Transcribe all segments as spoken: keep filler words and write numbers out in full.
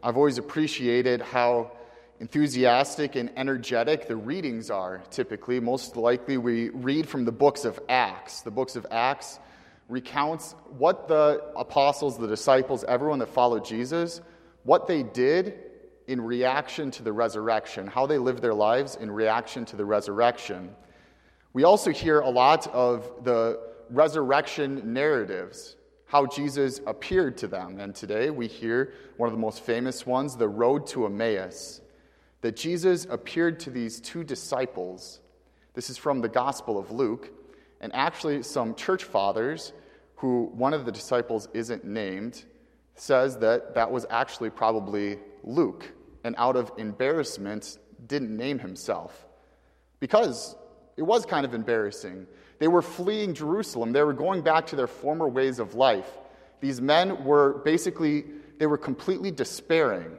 I've always appreciated how enthusiastic and energetic the readings are, typically. Most likely we read from the books of Acts. The books of Acts recounts what the apostles, the disciples, everyone that followed Jesus, what they did in reaction to the resurrection, how they lived their lives in reaction to the resurrection. We also hear a lot of the resurrection narratives, how Jesus appeared to them. And today we hear one of the most famous ones, the road to Emmaus, that Jesus appeared to these two disciples. This is from the Gospel of Luke. And actually some church fathers, who one of the disciples isn't named, says that that was actually probably Luke, and out of embarrassment didn't name himself. Because it was kind of embarrassing. They were fleeing Jerusalem. They were going back to their former ways of life. These men were basically, they were completely despairing.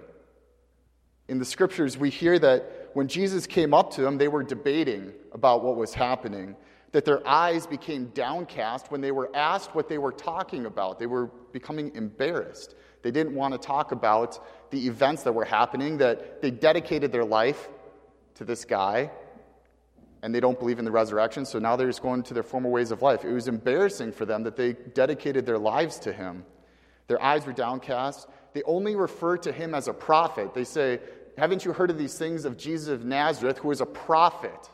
In the scriptures, we hear that when Jesus came up to them, they were debating about what was happening, that their eyes became downcast when they were asked what they were talking about. They were becoming embarrassed. They didn't want to talk about the events that were happening, that they dedicated their life to this guy, and they don't believe in the resurrection, so now they're just going to their former ways of life. It was embarrassing for them that they dedicated their lives to him. Their eyes were downcast. They only refer to him as a prophet. They say, haven't you heard of these things of Jesus of Nazareth, who is a prophet?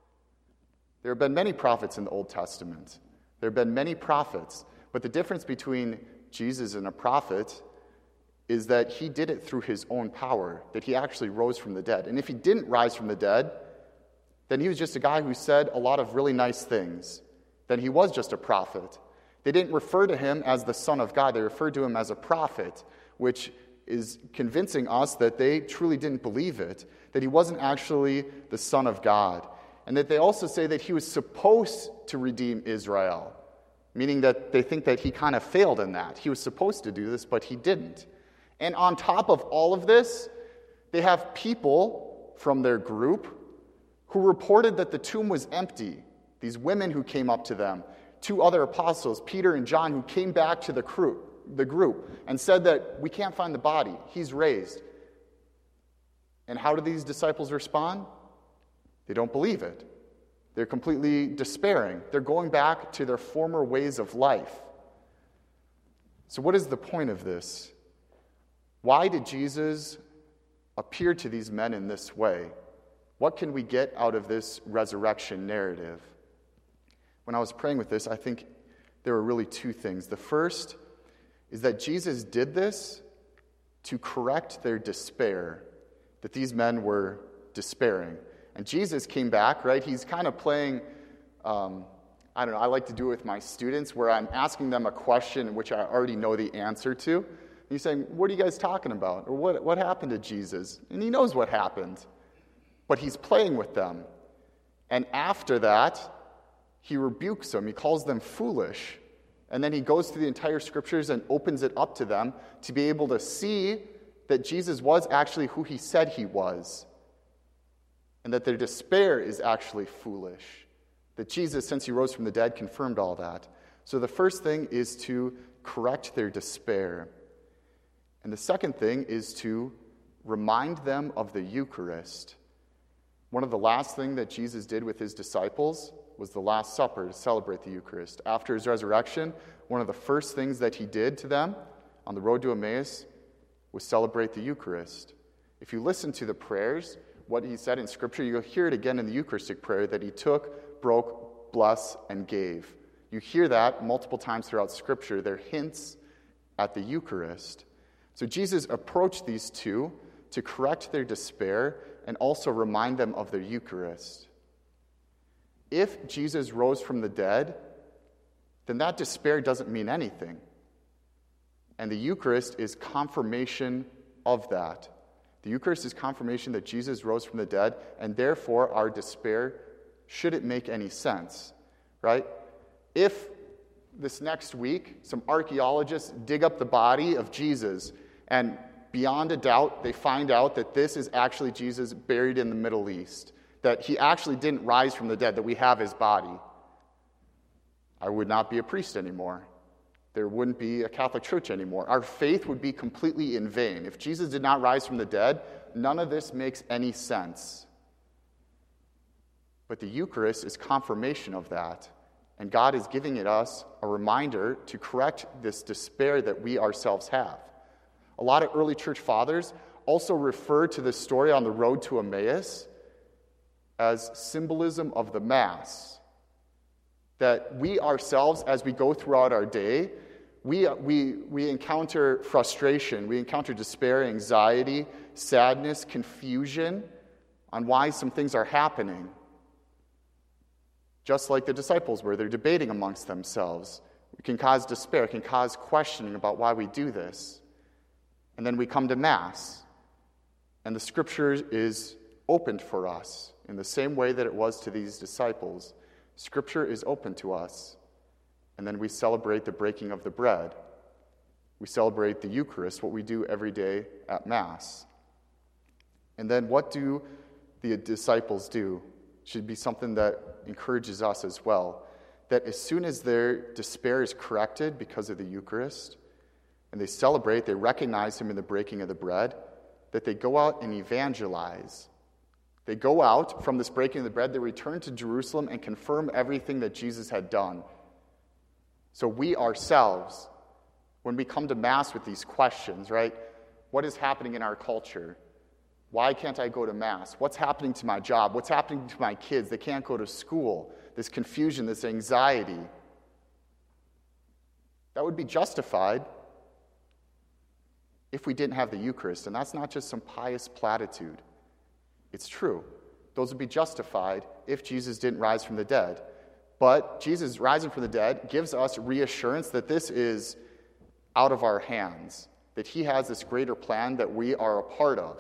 There have been many prophets in the Old Testament. There have been many prophets. But the difference between Jesus and a prophet is that he did it through his own power, that he actually rose from the dead. And if he didn't rise from the dead, then he was just a guy who said a lot of really nice things. Then he was just a prophet. They didn't refer to him as the Son of God. They referred to him as a prophet, which is convincing us that they truly didn't believe it, that he wasn't actually the Son of God. And that they also say that he was supposed to redeem Israel, meaning that they think that he kind of failed in that. He was supposed to do this, but he didn't. And on top of all of this, they have people from their group who reported that the tomb was empty. These women who came up to them, two other apostles, Peter and John, who came back to the crew, the group and said that we can't find the body. He's raised. And how do these disciples respond? They don't believe it. They're completely despairing. They're going back to their former ways of life. So what is the point of this? Why did Jesus appear to these men in this way? What can we get out of this resurrection narrative? When I was praying with this, I think there were really two things. The first is that Jesus did this to correct their despair, that these men were despairing. And Jesus came back, right? He's kind of playing, um, I don't know, I like to do it with my students, where I'm asking them a question which I already know the answer to. And he's saying, what are you guys talking about? Or what, what happened to Jesus? And he knows what happened. But he's playing with them. And after that, he rebukes them. He calls them foolish. And then he goes through the entire scriptures and opens it up to them to be able to see that Jesus was actually who he said he was. And that their despair is actually foolish. That Jesus, since he rose from the dead, confirmed all that. So the first thing is to correct their despair. And the second thing is to remind them of the Eucharist. One of the last things that Jesus did with his disciples was the Last Supper, to celebrate the Eucharist. After his resurrection, one of the first things that he did to them on the road to Emmaus was celebrate the Eucharist. If you listen to the prayers, what he said in Scripture, you'll hear it again in the Eucharistic prayer, that he took, broke, blessed, and gave. You hear that multiple times throughout Scripture. They're hints at the Eucharist. So Jesus approached these two to correct their despair and also remind them of their Eucharist. If Jesus rose from the dead, then that despair doesn't mean anything. And the Eucharist is confirmation of that. The Eucharist is confirmation that Jesus rose from the dead, and therefore our despair shouldn't make any sense, right? If this next week some archaeologists dig up the body of Jesus, and beyond a doubt they find out that this is actually Jesus buried in the Middle East, that he actually didn't rise from the dead, that we have his body, I would not be a priest anymore. There wouldn't be a Catholic Church anymore. Our faith would be completely in vain. If Jesus did not rise from the dead, none of this makes any sense. But the Eucharist is confirmation of that. And God is giving it us a reminder to correct this despair that we ourselves have. A lot of early church fathers also refer to this story on the road to Emmaus as symbolism of the Mass. That we ourselves, as we go throughout our day, we, we, we encounter frustration, we encounter despair, anxiety, sadness, confusion on why some things are happening. Just like the disciples were, they're debating amongst themselves. It can cause despair, it can cause questioning about why we do this. And then we come to Mass, and the Scripture is opened for us in the same way that it was to these disciples. Scripture is open to us, and then we celebrate the breaking of the bread. We celebrate the Eucharist, what we do every day at Mass. And then what do the disciples do? Should be something that encourages us as well. That as soon as their despair is corrected because of the Eucharist, and they celebrate, they recognize him in the breaking of the bread, that they go out and evangelize. They go out from this breaking of the bread, they return to Jerusalem and confirm everything that Jesus had done. So we ourselves, when we come to Mass with these questions, right? What is happening in our culture? Why can't I go to Mass? What's happening to my job? What's happening to my kids? They can't go to school. This confusion, this anxiety. That would be justified if we didn't have the Eucharist. And that's not just some pious platitude. It's true. Those would be justified if Jesus didn't rise from the dead. But Jesus rising from the dead gives us reassurance that this is out of our hands, that he has this greater plan that we are a part of.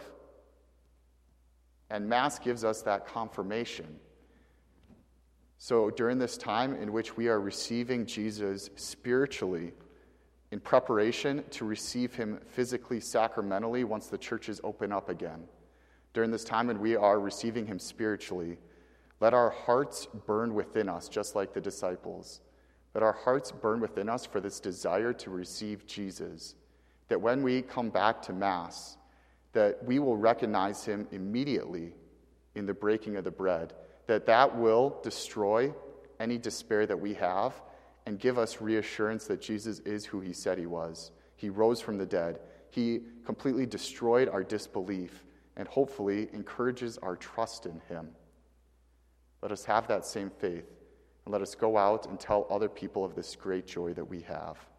And Mass gives us that confirmation. So during this time in which we are receiving Jesus spiritually, in preparation to receive him physically, sacramentally, once the churches open up again, during this time when we are receiving him spiritually, let our hearts burn within us, just like the disciples. Let our hearts burn within us for this desire to receive Jesus, that when we come back to Mass, that we will recognize him immediately in the breaking of the bread, that that will destroy any despair that we have and give us reassurance that Jesus is who he said he was. He rose from the dead. He completely destroyed our disbelief and hopefully encourages our trust in him. Let us have that same faith, and let us go out and tell other people of this great joy that we have.